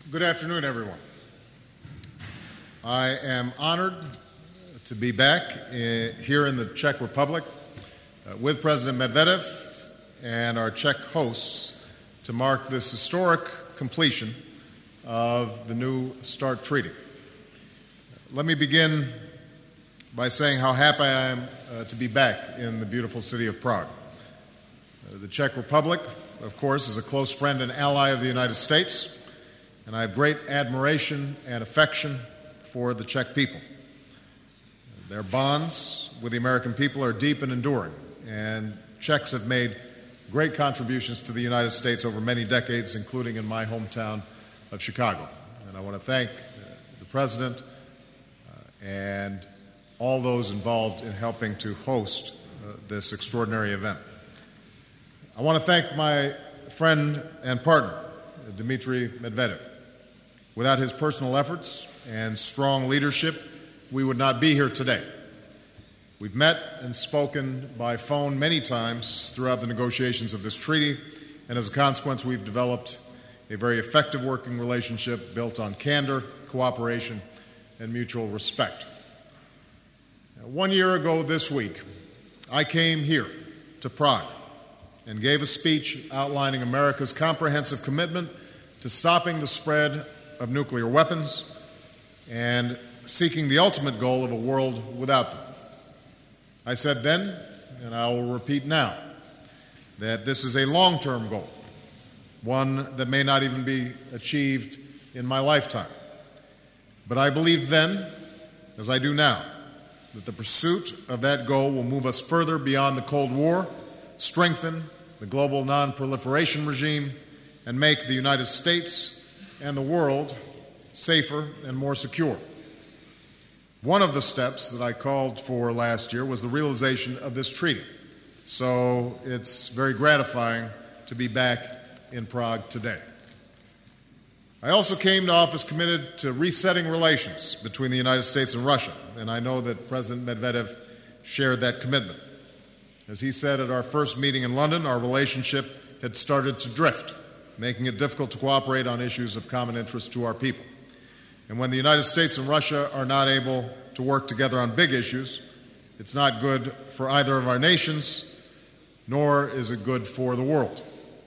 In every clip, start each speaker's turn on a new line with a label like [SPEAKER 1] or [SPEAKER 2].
[SPEAKER 1] Good afternoon, everyone. I am honored to be back here in the Czech Republic with President Medvedev and our Czech hosts to mark this historic completion of the New START Treaty. Let me begin by saying how happy I am to be back in the beautiful city of Prague. The Czech Republic, of course, is a close friend and ally of the United States, and I have great admiration and affection for the Czech people. Their bonds with the American people are deep and enduring, and Czechs have made great contributions to the United States over many decades, including in my hometown of Chicago. And I want to thank the President and all those involved in helping to host this extraordinary event. I want to thank my friend and partner, Dmitry Medvedev. Without his personal efforts and strong leadership, we would not be here today. We've met and spoken by phone many times throughout the negotiations of this treaty, and as a consequence, we've developed a very effective working relationship built on candor, cooperation, and mutual respect. 1 year ago this week, I came here to Prague and gave a speech outlining America's comprehensive commitment to stopping the spread of nuclear weapons and seeking the ultimate goal of a world without them. I said then, and I will repeat now, that this is a long-term goal, one that may not even be achieved in my lifetime. But I believed then, as I do now, that the pursuit of that goal will move us further beyond the Cold War, strengthen the global non-proliferation regime, and make the United States and the world safer and more secure. One of the steps that I called for last year was the realization of this treaty. So it's very gratifying to be back in Prague today. I also came to office committed to resetting relations between the United States and Russia, and I know that President Medvedev shared that commitment. As he said at our first meeting in London, our relationship had started to drift, making it difficult to cooperate on issues of common interest to our people. And when the United States and Russia are not able to work together on big issues, it's not good for either of our nations, nor is it good for the world.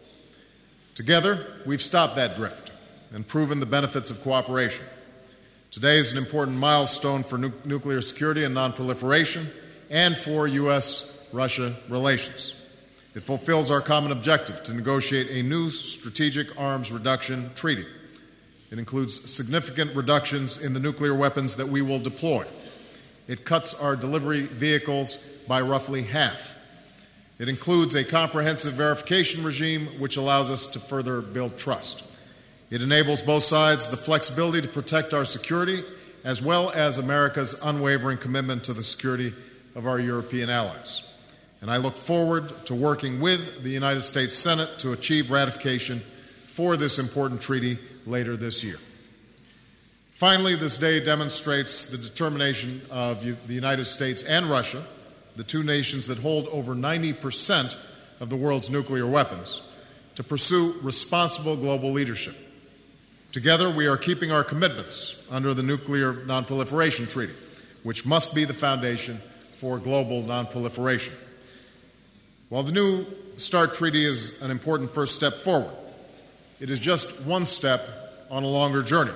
[SPEAKER 1] Together, we've stopped that drift and proven the benefits of cooperation. Today is an important milestone for nuclear security and nonproliferation and for U.S.-Russia relations. It fulfills our common objective to negotiate a new strategic arms reduction treaty. It includes significant reductions in the nuclear weapons that we will deploy. It cuts our delivery vehicles by roughly half. It includes a comprehensive verification regime which allows us to further build trust. It enables both sides the flexibility to protect our security as well as America's unwavering commitment to the security of our European allies. And I look forward to working with the United States Senate to achieve ratification for this important treaty later this year. Finally, this day demonstrates the determination of the United States and Russia, the two nations that hold over 90% of the world's nuclear weapons, to pursue responsible global leadership. Together, we are keeping our commitments under the Nuclear Non-Proliferation Treaty, which must be the foundation for global non-proliferation. While the New START Treaty is an important first step forward, it is just one step on a longer journey.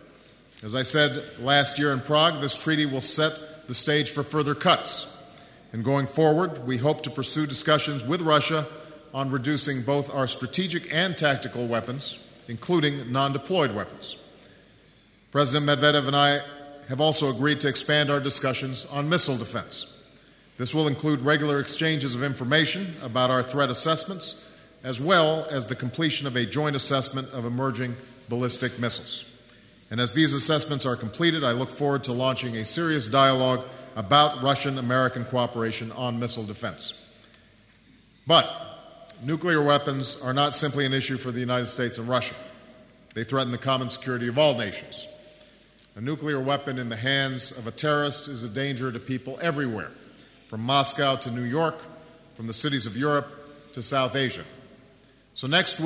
[SPEAKER 1] As I said last year in Prague, this treaty will set the stage for further cuts. And going forward, we hope to pursue discussions with Russia on reducing both our strategic and tactical weapons, including non-deployed weapons. President Medvedev and I have also agreed to expand our discussions on missile defense. This will include regular exchanges of information about our threat assessments, as well as the completion of a joint assessment of emerging ballistic missiles. And as these assessments are completed, I look forward to launching a serious dialogue about Russian-American cooperation on missile defense. But nuclear weapons are not simply an issue for the United States and Russia. They threaten the common security of all nations. A nuclear weapon in the hands of a terrorist is a danger to people everywhere, from Moscow to New York, from the cities of Europe to South Asia. So next week,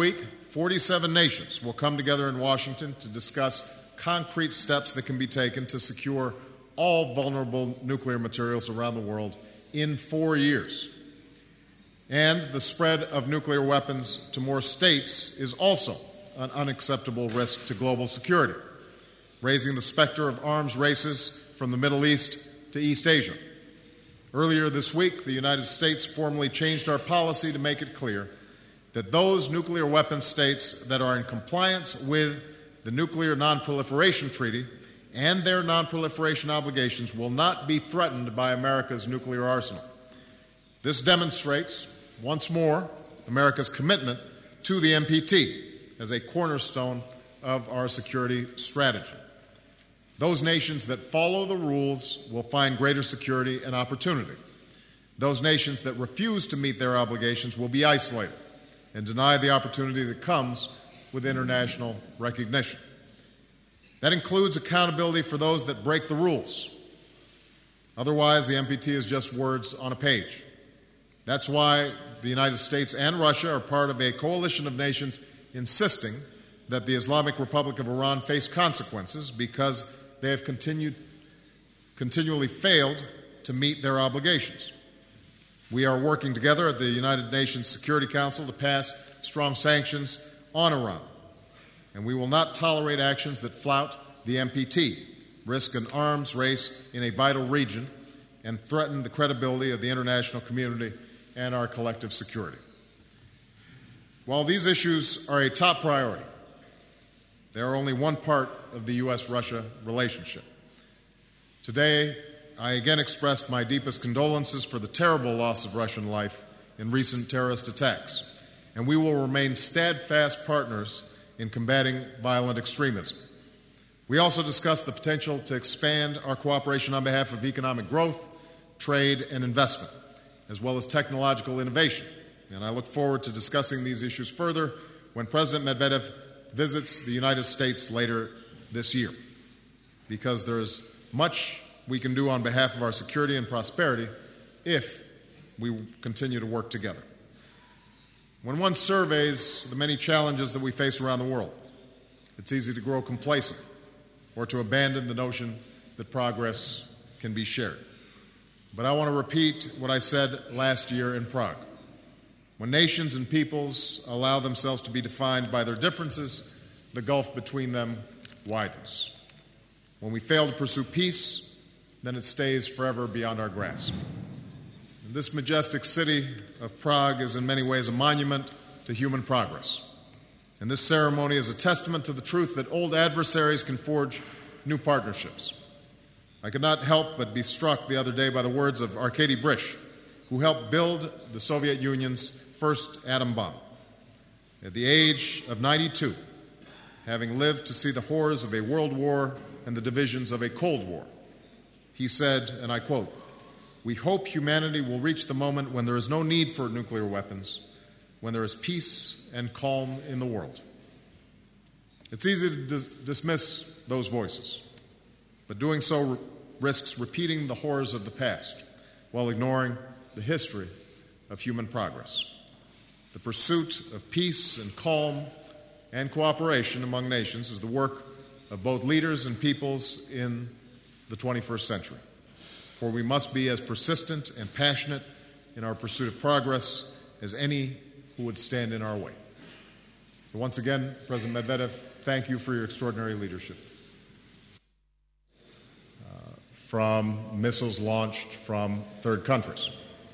[SPEAKER 1] 47 nations will come together in Washington to discuss concrete steps that can be taken to secure all vulnerable nuclear materials around the world in 4 years. And the spread of nuclear weapons to more states is also an unacceptable risk to global security, raising the specter of arms races from the Middle East to East Asia. Earlier this week, the United States formally changed our policy to make it clear that those nuclear weapon states that are in compliance with the Nuclear Non-Proliferation Treaty and their non-proliferation obligations will not be threatened by America's nuclear arsenal. This demonstrates, once more, America's commitment to the NPT as a cornerstone of our security strategy. Those nations that follow the rules will find greater security and opportunity. Those nations that refuse to meet their obligations will be isolated and deny the opportunity that comes with international recognition. That includes accountability for those that break the rules. Otherwise, the NPT is just words on a page. That's why the United States and Russia are part of a coalition of nations insisting that the Islamic Republic of Iran face consequences because they have continually failed to meet their obligations. We are working together at the United Nations Security Council to pass strong sanctions on Iran, and we will not tolerate actions that flout the NPT, risk an arms race in a vital region, and threaten the credibility of the international community and our collective security. While these issues are a top priority, they are only one part of the U.S.-Russia relationship. Today, I again expressed my deepest condolences for the terrible loss of Russian life in recent terrorist attacks, and we will remain steadfast partners in combating violent extremism. We also discussed the potential to expand our cooperation on behalf of economic growth, trade, and investment, as well as technological innovation. And I look forward to discussing these issues further when President Medvedev visits the United States later this year, because there's much we can do on behalf of our security and prosperity if we continue to work together. When one surveys the many challenges that we face around the world, it's easy to grow complacent or to abandon the notion that progress can be shared. But I want to repeat what I said last year in Prague. When nations and peoples allow themselves to be defined by their differences, the gulf between them widens. When we fail to pursue peace, then it stays forever beyond our grasp. And this majestic city of Prague is in many ways a monument to human progress. And this ceremony is a testament to the truth that old adversaries can forge new partnerships. I could not help but be struck the other day by the words of Arkady Brish, who helped build the Soviet Union's first atom bomb. At the age of 92, having lived to see the horrors of a world war and the divisions of a Cold War, he said, and I quote, "We hope humanity will reach the moment when there is no need for nuclear weapons, when there is peace and calm in the world." It's easy to dismiss those voices, but doing so risks repeating the horrors of the past while ignoring the history of human progress. The pursuit of peace and calm and cooperation among nations is the work of both leaders and peoples in the 21st century. For we must be as persistent and passionate in our pursuit of progress as any who would stand in our way. So once again, President Medvedev, thank you for your extraordinary leadership. From missiles launched from third countries.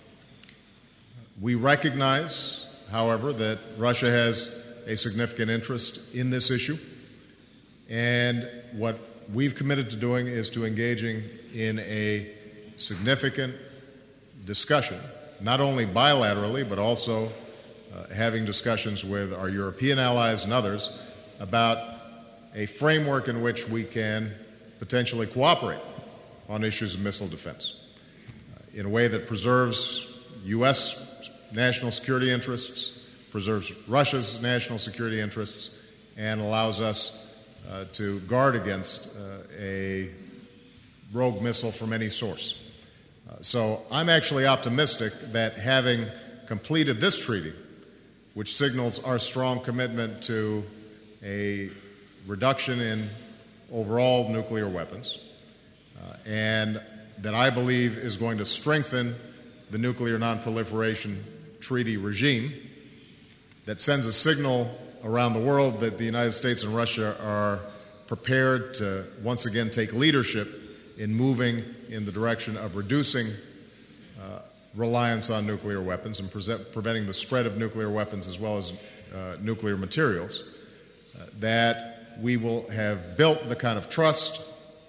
[SPEAKER 1] We recognize, however, that Russia has a significant interest in this issue, and what we've committed to doing is to engaging in a significant discussion, not only bilaterally, but also having discussions with our European allies and others about a framework in which we can potentially cooperate on issues of missile defense in a way that preserves U.S. national security interests, preserves Russia's national security interests, and allows us to guard against a rogue missile from any source. So I'm actually optimistic that having completed this treaty, which signals our strong commitment to a reduction in overall nuclear weapons, and that I believe is going to strengthen the nuclear nonproliferation treaty regime, that sends a signal around the world that the United States and Russia are prepared to once again take leadership in moving in the direction of reducing reliance on nuclear weapons and preventing the spread of nuclear weapons as well as nuclear materials, that we will have built the kind of trust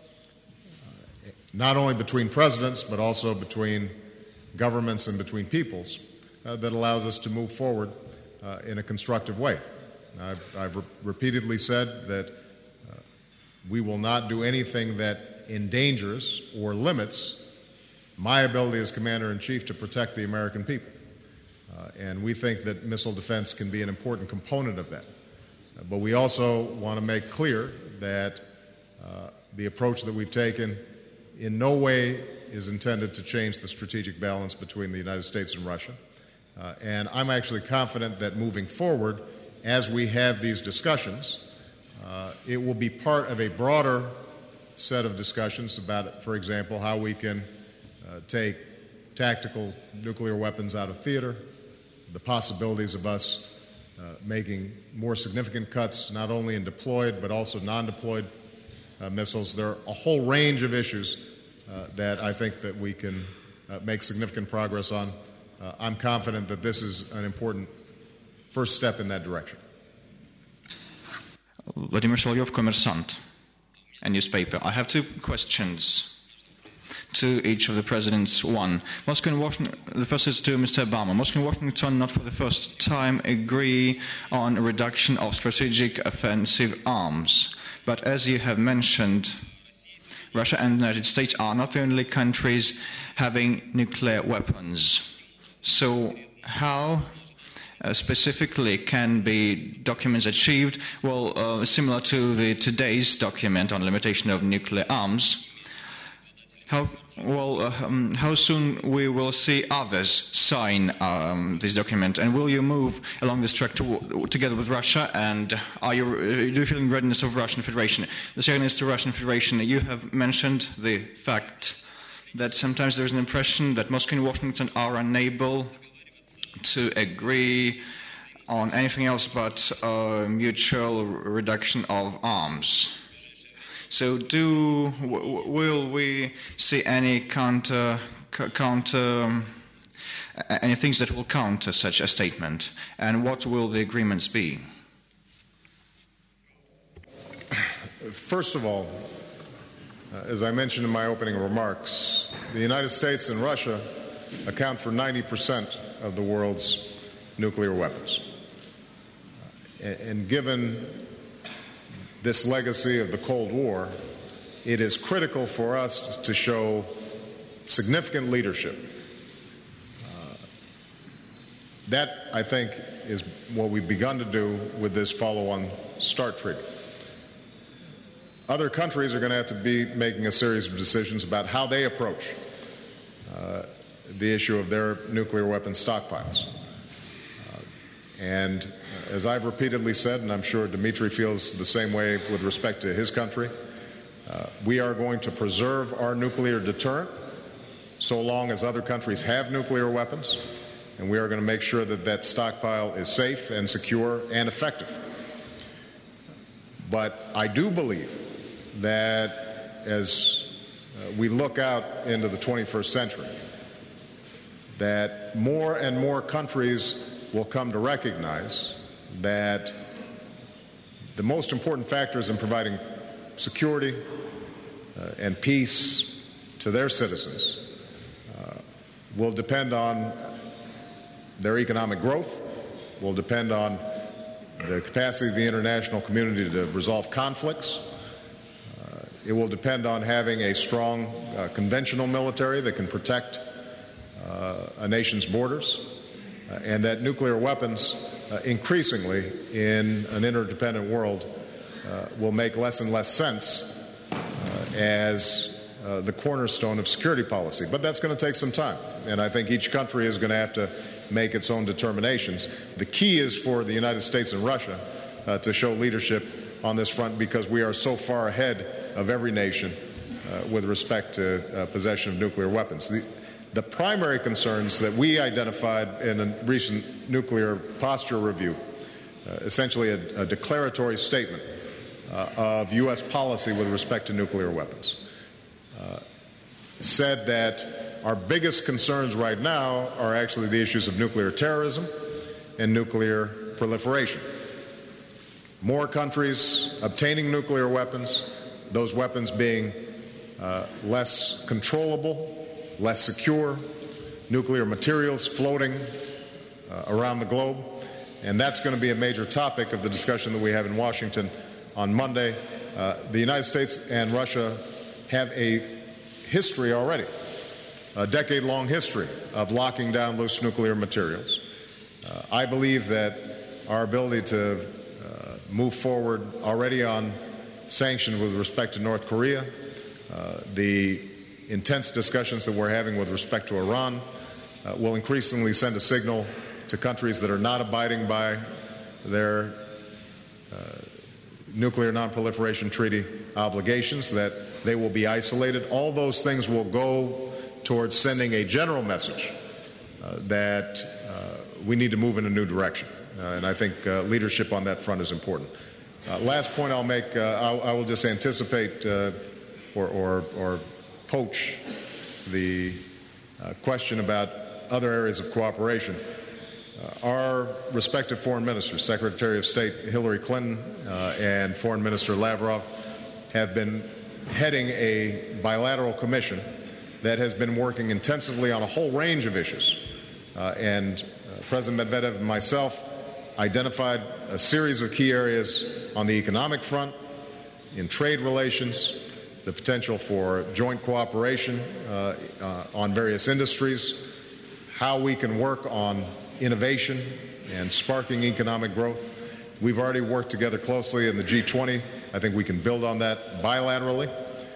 [SPEAKER 1] not only between presidents but also between governments and between peoples that allows us to move forward in a constructive way. I've repeatedly said that we will not do anything that endangers or limits my ability as Commander-in-Chief to protect the American people. And we think that missile defense can be an important component of that. But we also want to make clear that the approach that we've taken in no way is intended to change the strategic balance between the United States and Russia. And I'm actually confident that moving forward, as we have these discussions, it will be part of a broader set of discussions about, for example, how we can take tactical nuclear weapons out of theater, the possibilities of us making more significant cuts not only in deployed but also non-deployed missiles. There are a whole range of issues that I think that we can make significant progress on. I'm confident that this is an important first step in that direction.
[SPEAKER 2] Vladimir Solovyov, Kommersant, a newspaper. I have two questions to each of the presidents. One, Moscow and Washington, the first is to Mr. Obama. Moscow and Washington not for the first time agree on a reduction of strategic offensive arms. But as you have mentioned, Russia and the United States are not the only countries having nuclear weapons. So how specifically can be documents achieved? Well, similar to today's document on limitation of nuclear arms. How soon we will see others sign this document, and will you move along this track together with Russia? And do you feel in readiness of Russian Federation? The second is to Russian Federation. You have mentioned the fact that sometimes there is an impression that Moscow and Washington are unable to agree on anything else but mutual reduction of arms. So will we see any any things that will counter such a statement? And what will the agreements be?
[SPEAKER 1] First of all, as I mentioned in my opening remarks, the United States and Russia account for 90% of the world's nuclear weapons. And given this legacy of the Cold War, it is critical for us to show significant leadership. That, I think, is what we've begun to do with this follow-on START treaty. Other countries are going to have to be making a series of decisions about how they approach the issue of their nuclear weapons stockpiles. And as I've repeatedly said, and I'm sure Dmitry feels the same way with respect to his country, we are going to preserve our nuclear deterrent so long as other countries have nuclear weapons, and we are going to make sure that that stockpile is safe and secure and effective. But I do believe that as we look out into the 21st century, that more and more countries will come to recognize that the most important factors in providing security and peace to their citizens will depend on their economic growth, will depend on the capacity of the international community to resolve conflicts. It will depend on having a strong conventional military that can protect a nation's borders, and that nuclear weapons increasingly in an interdependent world will make less and less sense as the cornerstone of security policy. But that's going to take some time, and I think each country is going to have to make its own determinations. The key is for the United States and Russia to show leadership on this front, because we are so far ahead of every nation with respect to possession of nuclear weapons. The primary concerns that we identified in a recent nuclear posture review, essentially a declaratory statement of U.S. policy with respect to nuclear weapons, said that our biggest concerns right now are actually the issues of nuclear terrorism and nuclear proliferation. More countries obtaining nuclear weapons, those weapons being less controllable, less secure, nuclear materials floating around the globe. And that's going to be a major topic of the discussion that we have in Washington on Monday. The United States and Russia have a history already, a decade-long history of locking down loose nuclear materials. I believe that our ability to move forward already on sanctions with respect to North Korea, the intense discussions that we're having with respect to Iran will increasingly send a signal to countries that are not abiding by their nuclear non-proliferation treaty obligations that they will be isolated. All those things will go towards sending a general message that we need to move in a new direction. And I think leadership on that front is important. Last point I'll make, I will just anticipate or poach the question about other areas of cooperation. Our respective foreign ministers, Secretary of State Hillary Clinton and Foreign Minister Lavrov, have been heading a bilateral commission that has been working intensively on a whole range of issues. And President Medvedev and myself identified a series of key areas on the economic front, in trade relations, the potential for joint cooperation on various industries, how we can work on innovation and sparking economic growth. We've already worked together closely in the G20. I think we can build on that bilaterally.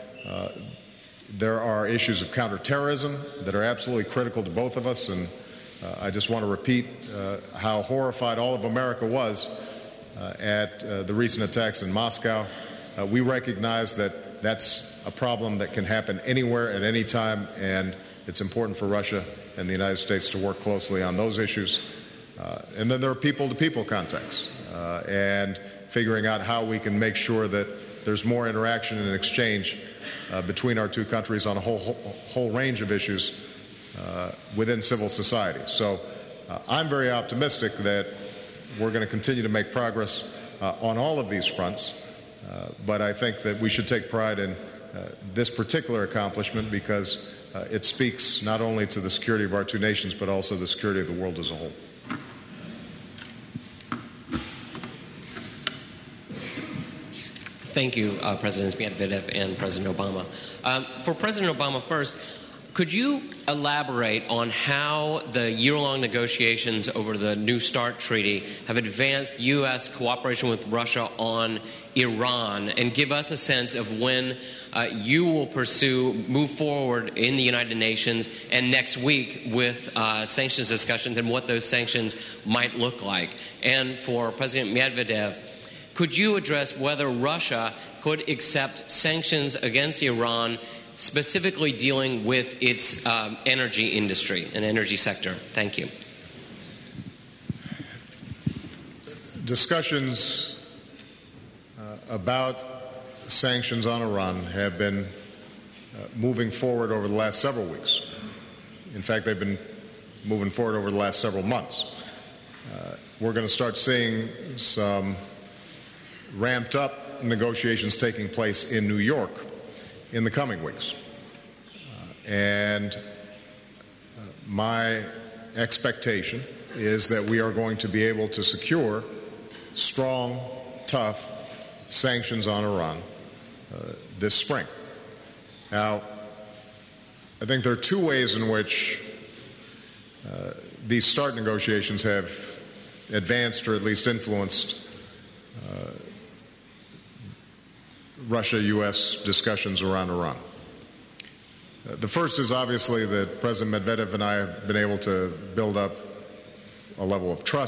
[SPEAKER 1] There are issues of counterterrorism that are absolutely critical to both of us, and I just want to repeat how horrified all of America was at the recent attacks in Moscow. We recognize that that's a problem that can happen anywhere at any time, and it's important for Russia and the United States to work closely on those issues. And then there are people-to-people contacts and figuring out how we can make sure that there's more interaction and exchange between our two countries on a whole range of issues within civil society. So I'm very optimistic that we're going to continue to make progress on all of these fronts, but I think that we should take pride in this particular accomplishment because it speaks not only to the security of our two nations, but also the security of the world as a whole.
[SPEAKER 3] Thank you, Presidents Medvedev and President Obama. For President Obama first, could you elaborate on how the year-long negotiations over the New START treaty have advanced U.S. cooperation with Russia on Iran, and give us a sense of when you will move forward in the United Nations and next week with sanctions discussions and what those sanctions might look like? And for President Medvedev, could you address whether Russia could accept sanctions against Iran, specifically dealing with its energy industry and energy sector? Thank you.
[SPEAKER 1] Discussions about sanctions on Iran have been moving forward over the last several weeks. In fact, they've been moving forward over the last several months. We're going to start seeing some ramped up negotiations taking place in New York in the coming weeks. And my expectation is that we are going to be able to secure strong, tough sanctions on Iran this spring. Now, I think there are two ways in which these START negotiations have advanced or at least influenced Russia-U.S. discussions around Iran. The first is obviously that President Medvedev and I have been able to build up a level of trust